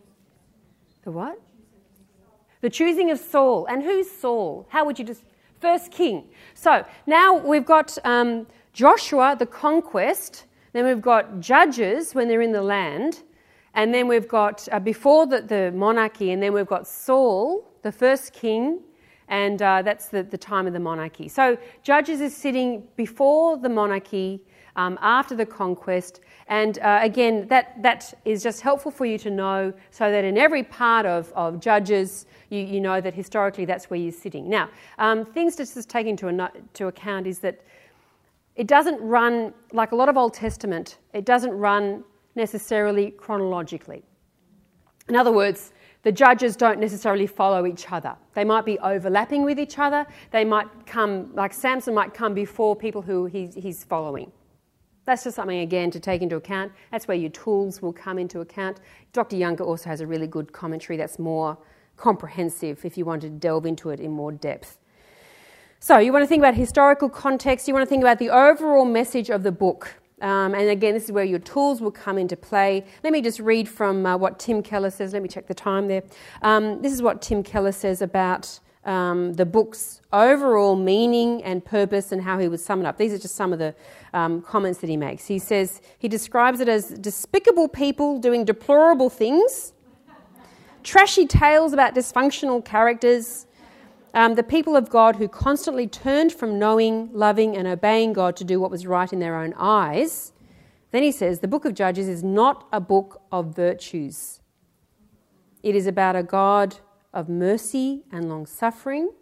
The what? The choosing of Saul. And who's Saul? How would you just... First king. So now we've got Joshua, the conquest. Then we've got Judges when they're in the land. And then we've got, before the monarchy, and then we've got Saul, the first king, and that's the time of the monarchy. So Judges is sitting before the monarchy, after the conquest, and again, that is just helpful for you to know, so that in every part of Judges, you know that historically that's where you're sitting. Now, things to just take into account is that it doesn't run, like a lot of Old Testament, it doesn't run necessarily chronologically. In other words, the judges don't necessarily follow each other. They might be overlapping with each other. They might come, like Samson might come before people who he's following. That's just something, again, to take into account. That's where your tools will come into account. Dr. Younger also has a really good commentary that's more comprehensive if you want to delve into it in more depth. So you want to think about historical context. You want to think about the overall message of the book. And again, this is where your tools will come into play. Let me just read from what Tim Keller says. Let me check the time there. This is what Tim Keller says about the book's overall meaning and purpose and how he would sum it up. These are just some of the comments that he makes. He says, he describes it as despicable people doing deplorable things, trashy tales about dysfunctional characters, the people of God who constantly turned from knowing, loving and obeying God to do what was right in their own eyes. Then he says, the book of Judges is not a book of virtues. It is about a God of mercy and long-suffering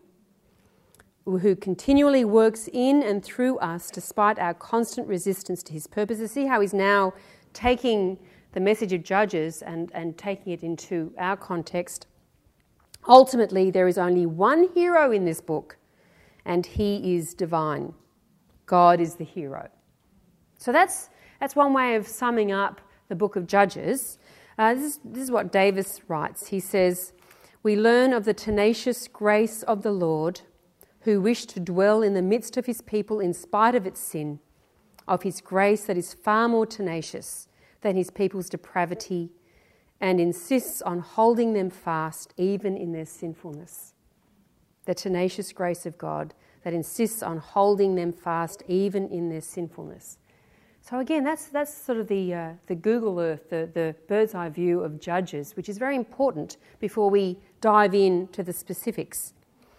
who continually works in and through us despite our constant resistance to his purposes. See how he's now taking the message of Judges and taking it into our context. Ultimately, there is only one hero in this book, and he is divine. God is the hero. So that's one way of summing up the book of Judges. This is what Davis writes. He says, "We learn of the tenacious grace of the Lord, who wished to dwell in the midst of his people in spite of its sin, of his grace that is far more tenacious than his people's depravity, and insists on holding them fast even in their sinfulness." The tenacious grace of God that insists on holding them fast even in their sinfulness. So again, that's sort of the Google Earth, the bird's eye view of Judges, which is very important before we dive into the specifics.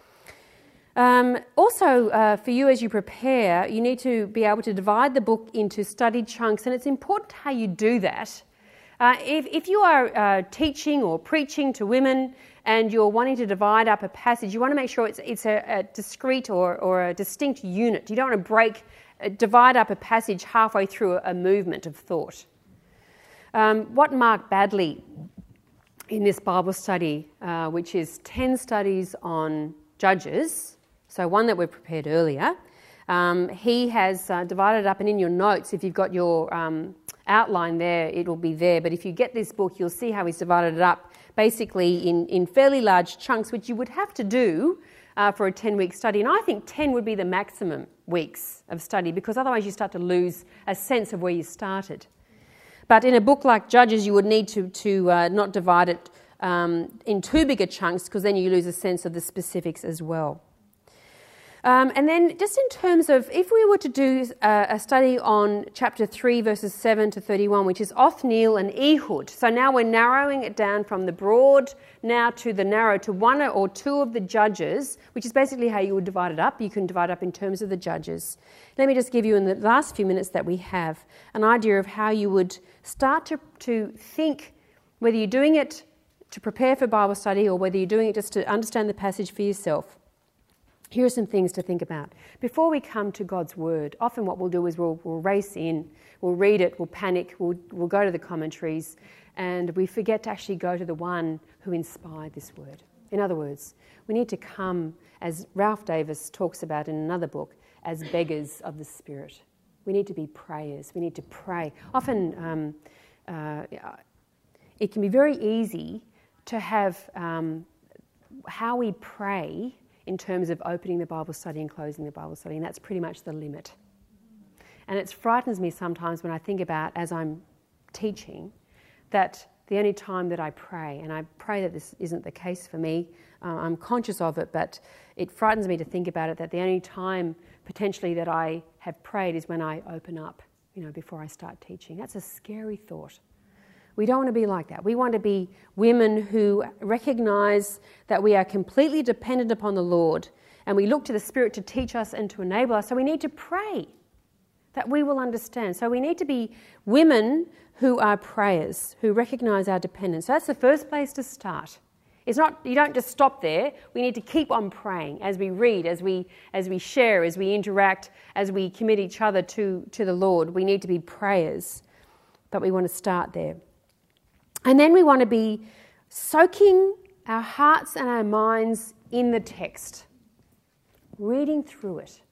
Also, for you as you prepare, you need to be able to divide the book into studied chunks, and it's important how you do that. If you are teaching or preaching to women and you're wanting to divide up a passage, you want to make sure it's a discrete or a distinct unit. You don't want to divide up a passage halfway through a movement of thought. What Mark Badley, in this Bible study, which is 10 studies on Judges, so one that we've prepared earlier, he has divided it up, and in your notes, if you've got your outline there, it'll be there. But if you get this book, you'll see how he's divided it up, basically in fairly large chunks, which you would have to do for a 10-week study. And I think 10 would be the maximum weeks of study, because otherwise you start to lose a sense of where you started. But in a book like Judges, you would need to not divide it in too big a chunks, because then you lose a sense of the specifics as well. And then just in terms of, if we were to do a study on chapter 3, verses 7 to 31, which is Othniel and Ehud. So now we're narrowing it down from the broad now to the narrow, to one or two of the judges, which is basically how you would divide it up. You can divide it up in terms of the judges. Let me just give you, in the last few minutes that we have, an idea of how you would start to think, whether you're doing it to prepare for Bible study or whether you're doing it just to understand the passage for yourself. Here are some things to think about. Before we come to God's Word, often what we'll do is we'll race in, we'll read it, we'll panic, we'll go to the commentaries, and we forget to actually go to the one who inspired this Word. In other words, we need to come, as Ralph Davis talks about in another book, as beggars of the Spirit. We need to be prayers. We need to pray. Often it can be very easy to have how we pray in terms of opening the Bible study and closing the Bible study, and that's pretty much the limit. And it frightens me sometimes when I think about, as I'm teaching, that the only time that I pray, and I pray that this isn't the case for me, I'm conscious of it, but it frightens me to think about it, that the only time potentially that I have prayed is when I open up, before I start teaching. That's a scary thought. We don't want to be like that. We want to be women who recognise that we are completely dependent upon the Lord, and we look to the Spirit to teach us and to enable us. So we need to pray that we will understand. So we need to be women who are prayers, who recognise our dependence. So that's the first place to start. It's not, you don't just stop there. We need to keep on praying as we read, as we share, as we interact, as we commit each other to the Lord. We need to be prayers, but we want to start there. And then we want to be soaking our hearts and our minds in the text, reading through it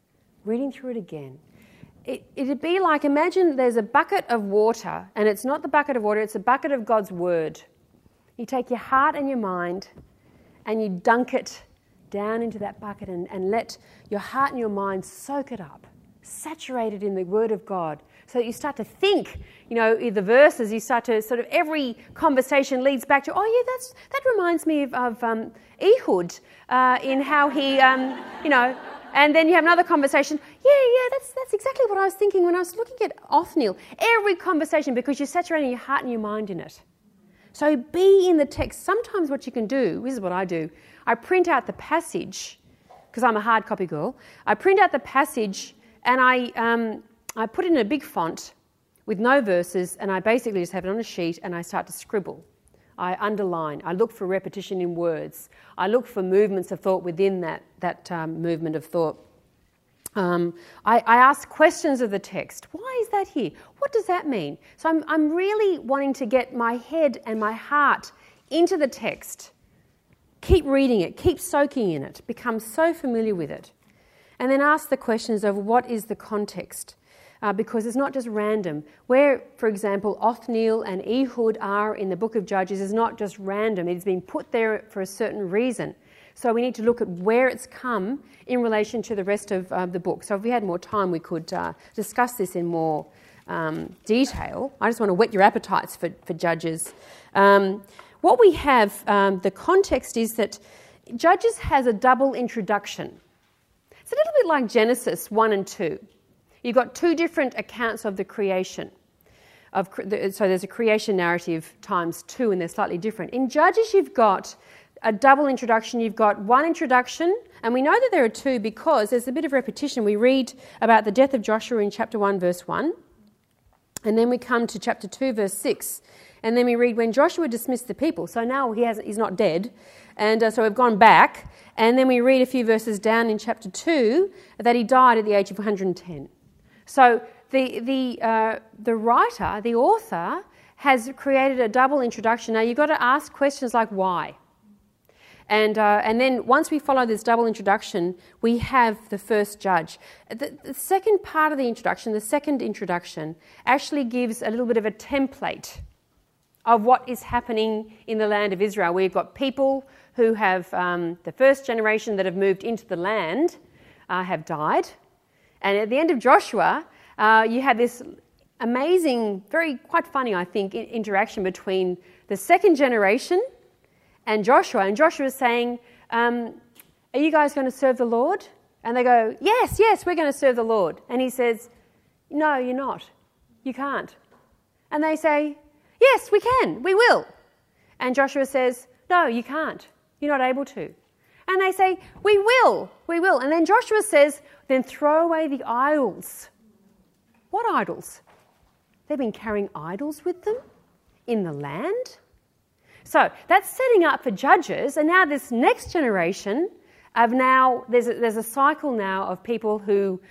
again. It'd be like, imagine there's a bucket of water, and it's not the bucket of water, it's a bucket of God's Word. You take your heart and your mind and you dunk it down into that bucket and let your heart and your mind soak it up, saturated in the Word of God. So that you start to think, the verses, you start to sort of, every conversation leads back to, that reminds me of Ehud in how he, and then you have another conversation. That's exactly what I was thinking when I was looking at Othniel. Every conversation, because you're saturating your heart and your mind in it. So be in the text. Sometimes what you can do, this is what I do, I print out the passage, because I'm a hard copy girl. I print out the passage and I put it in a big font with no verses, and I basically just have it on a sheet and I start to scribble. I underline. I look for repetition in words. I look for movements of thought within that movement of thought. I ask questions of the text. Why is that here? What does that mean? So I'm really wanting to get my head and my heart into the text. Keep reading it. Keep soaking in it. Become so familiar with it. And then ask the questions of what is the context. because it's not just random. Where, for example, Othniel and Ehud are in the book of Judges is not just random. It's been put there for a certain reason. So we need to look at where it's come in relation to the rest of the book. So if we had more time, we could discuss this in more detail. I just want to whet your appetites for Judges. What we have, the context is that Judges has a double introduction. It's a little bit like Genesis 1 and 2. You've got two different accounts of the creation. So there's a creation narrative times two, and they're slightly different. In Judges, you've got a double introduction. You've got one introduction, and we know that there are two because there's a bit of repetition. We read about the death of Joshua in chapter 1, verse 1, and then we come to chapter 2, verse 6, and then we read when Joshua dismissed the people. So now he's not dead, and so we've gone back, and then we read a few verses down in chapter 2 that he died at the age of 110. So the writer, the author, has created a double introduction. Now you've got to ask questions like why. And then once we follow this double introduction, we have the first judge. The second part of the introduction, the second introduction, actually gives a little bit of a template of what is happening in the land of Israel. We've got people who have, the first generation that have moved into the land have died. And at the end of Joshua, you have this amazing, quite funny, I think, interaction between the second generation and Joshua. And Joshua is saying, are you guys going to serve the Lord? And they go, yes, we're going to serve the Lord. And he says, no, you're not. You can't. And they say, yes, we can. We will. And Joshua says, no, you can't. You're not able to. And they say, we will. And then Joshua says, then throw away the idols. What idols? They've been carrying idols with them in the land. So that's setting up for Judges, and now this next generation of there's a cycle now of people who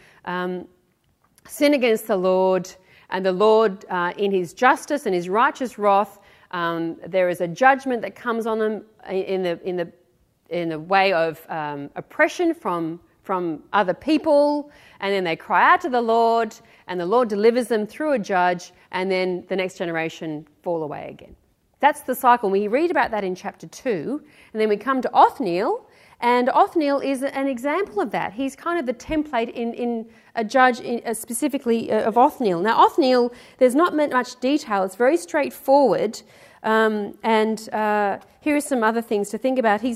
sin against the Lord, and the Lord, in His justice and His righteous wrath, there is a judgment that comes on them in the way of oppression from other people, and then they cry out to the Lord, and the Lord delivers them through a judge, and then the next generation fall away again. That's the cycle. We read about that in chapter 2, and then we come to Othniel, and Othniel is an example of that. He's kind of the template in a judge specifically of Othniel. Now, Othniel, there's not much detail. It's very straightforward, and here are some other things to think about.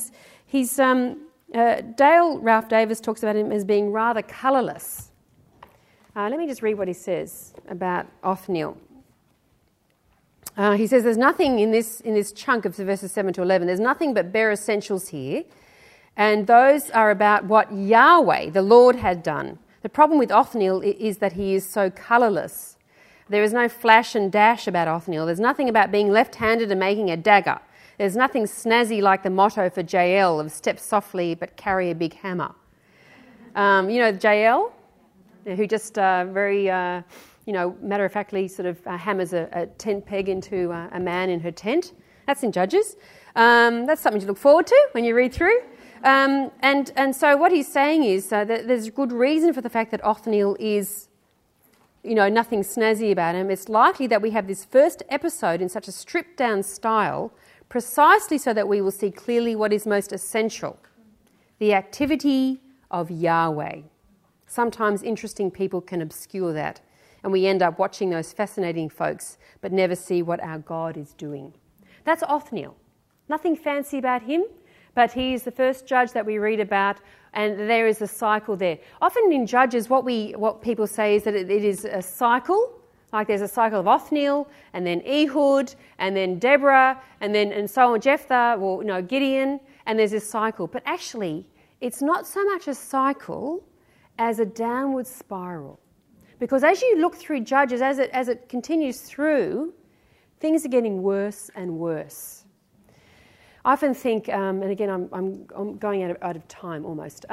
Ralph Davis talks about him as being rather colourless. Let me just read what he says about Othniel. He says there's nothing in this chunk of verses 7 to 11. There's nothing but bare essentials here, and those are about what Yahweh, the Lord, had done. The problem with Othniel is that he is so colourless. There is no flash and dash about Othniel. There's nothing about being left-handed and making a dagger. There's nothing snazzy like the motto for Jael of step softly but carry a big hammer. Jael, who just very matter-of-factly sort of hammers a tent peg into a man in her tent. That's in Judges. That's something to look forward to when you read through. And so what he's saying is that there's good reason for the fact that Othniel is, nothing snazzy about him. It's likely that we have this first episode in such a stripped-down style precisely so that we will see clearly what is most essential, the activity of Yahweh. Sometimes interesting people can obscure that, and we end up watching those fascinating folks but never see what our God is doing. That's Othniel. Nothing fancy about him, but he is the first judge that we read about, and there is a cycle there. Often in Judges, what people say is that it is a cycle. Like there's a cycle of Othniel, and then Ehud, and then Deborah, and so on, Jephthah, or Gideon, and there's this cycle. But actually, it's not so much a cycle as a downward spiral. Because as you look through Judges, as it continues through, things are getting worse and worse. I often think, and again, I'm going out of time almost.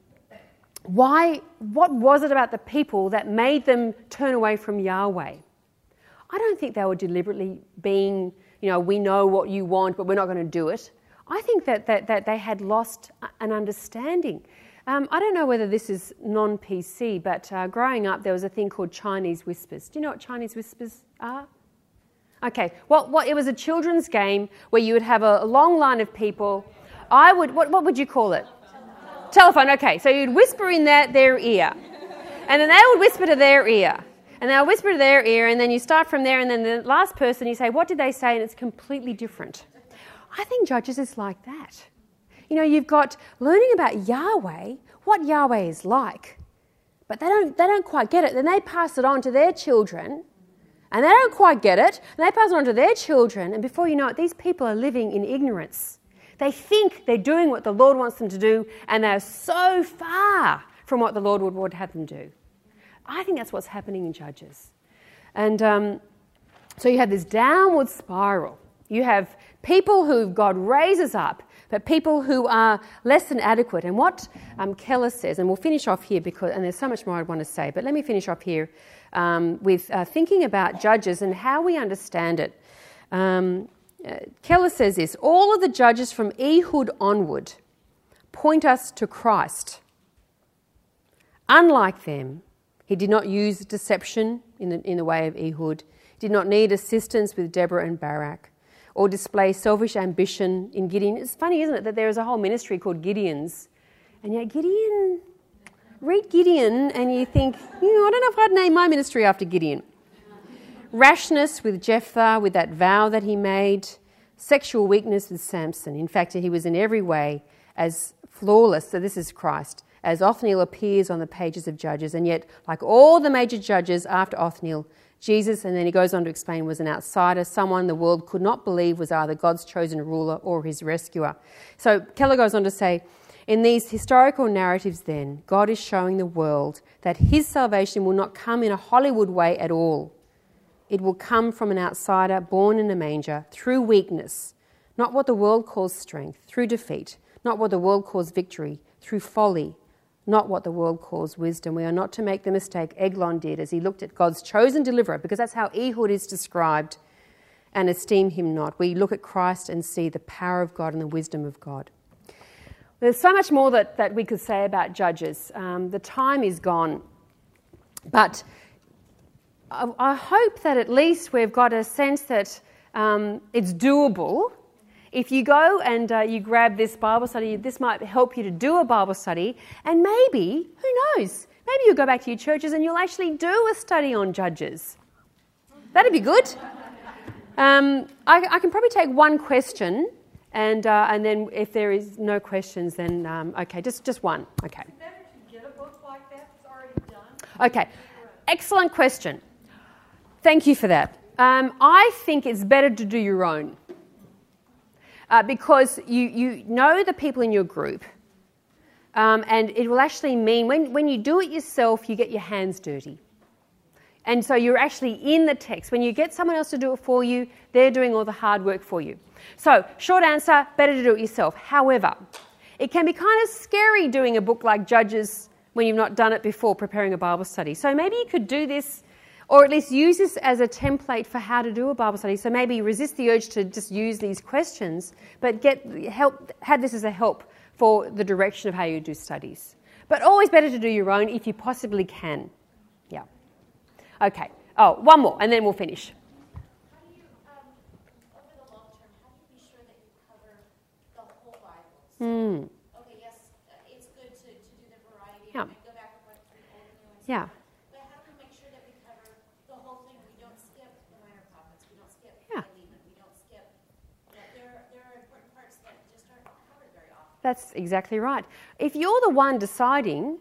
What was it about the people that made them turn away from Yahweh? I don't think they were deliberately being, we know what you want, but we're not going to do it. I think that they had lost an understanding. I don't know whether this is non-PC, but growing up there was a thing called Chinese Whispers. Do you know what Chinese Whispers are? Okay, it was a children's game where you would have a long line of people. What would you call it? Telephone, okay. So you'd whisper in their ear. And then they would whisper to their ear. And they'll whisper to their ear, and then you start from there, and then the last person, you say, what did they say? And it's completely different. I think Judges is like that. You know, you've got learning about Yahweh, what Yahweh is like, but they don't quite get it. Then they pass it on to their children, and they don't quite get it, and they pass it on to their children, and before you know it, these people are living in ignorance. They think they're doing what the Lord wants them to do, and they're so far from what the Lord would have them do. I think that's what's happening in Judges. And so you have this downward spiral. You have people who God raises up, but people who are less than adequate. And what Keller says, and we'll finish off here, and there's so much more I want to say, but let me finish off here with thinking about Judges and how we understand it. Keller says this: all of the judges from Ehud onward point us to Christ. Unlike them, he did not use deception in the way of Ehud, did not need assistance with Deborah and Barak, or display selfish ambition in Gideon. It's funny, isn't it, that there is a whole ministry called Gideons. And yet read Gideon and you think, I don't know if I'd name my ministry after Gideon. Rashness with Jephthah, with that vow that he made. Sexual weakness with Samson. In fact, he was in every way as flawless, so this is Christ, as Othniel appears on the pages of Judges. And yet, like all the major judges after Othniel, Jesus, and then he goes on to explain, was an outsider, someone the world could not believe was either God's chosen ruler or his rescuer. So Keller goes on to say, in these historical narratives then, God is showing the world that his salvation will not come in a Hollywood way at all. It will come from an outsider born in a manger through weakness, not what the world calls strength, through defeat, not what the world calls victory, through folly, not what the world calls wisdom. We are not to make the mistake Eglon did as he looked at God's chosen deliverer, because that's how Ehud is described, and esteem him not. We look at Christ and see the power of God and the wisdom of God. There's so much more that we could say about Judges. The time is gone. But I hope that at least we've got a sense that it's doable. If you go and you grab this Bible study, this might help you to do a Bible study, and maybe, who knows, maybe you'll go back to your churches and you'll actually do a study on Judges. That'd be good. I can probably take one question, and then if there is no questions, then okay, just one. Okay. Is it better to get a book like that that's already done? Okay, excellent question. Thank you for that. I think it's better to do your own. Because you know the people in your group, and it will actually mean when you do it yourself, you get your hands dirty. And so you're actually in the text. When you get someone else to do it for you, they're doing all the hard work for you. So, short answer, better to do it yourself. However, it can be kind of scary doing a book like Judges when you've not done it before, preparing a Bible study. So maybe you could do this, or at least use this as a template for how to do a Bible study. So maybe resist the urge to just use these questions, but have this as a help for the direction of how you do studies. But always better to do your own if you possibly can. Yeah. Okay. Oh, one more, and then we'll finish. How do you, over the long term, how do you be sure that you cover the whole Bible? So, okay, yes, it's good to do the variety and go back and forth through Old and New and stuff. Yeah. But how do we make sure that we cover the whole thing? We don't skip the minor prophets. We don't skip Philemon. We don't skip. There are important parts that just aren't covered very often. That's exactly right. If you're the one deciding,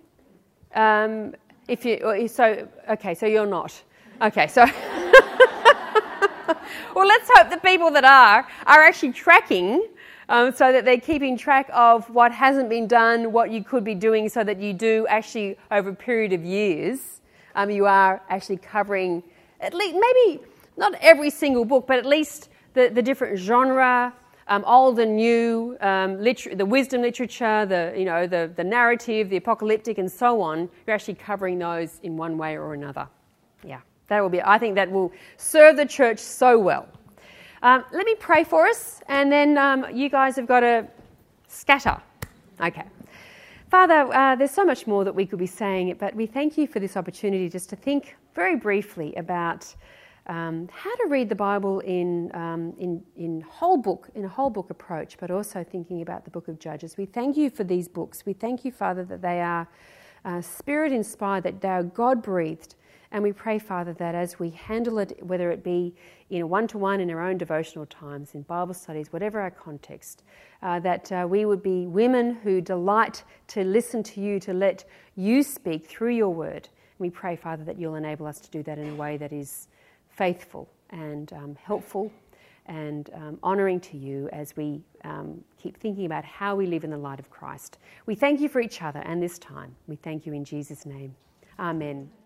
so you're not. Okay, so well, let's hope the people that are actually tracking, so that they're keeping track of what hasn't been done, what you could be doing, so that you do actually over a period of years, you are actually covering at least, maybe not every single book, but at least the different genre. Old and new, the wisdom literature, the narrative, the apocalyptic, and so on. You're actually covering those in one way or another. Yeah, I think that will serve the church so well. Let me pray for us, and then you guys have got to scatter. Okay. Father, there's so much more that we could be saying, but we thank you for this opportunity just to think very briefly about how to read the Bible in a whole book approach, but also thinking about the book of Judges. We thank you for these books. We thank you, Father, that they are Spirit-inspired, that they are God-breathed. And we pray, Father, that as we handle it, whether it be in a one-to-one, in our own devotional times, in Bible studies, whatever our context, that we would be women who delight to listen to you, to let you speak through your word. And we pray, Father, that you'll enable us to do that in a way that is faithful and helpful and honouring to you as we keep thinking about how we live in the light of Christ. We thank you for each other and this time. We thank you in Jesus' name. Amen.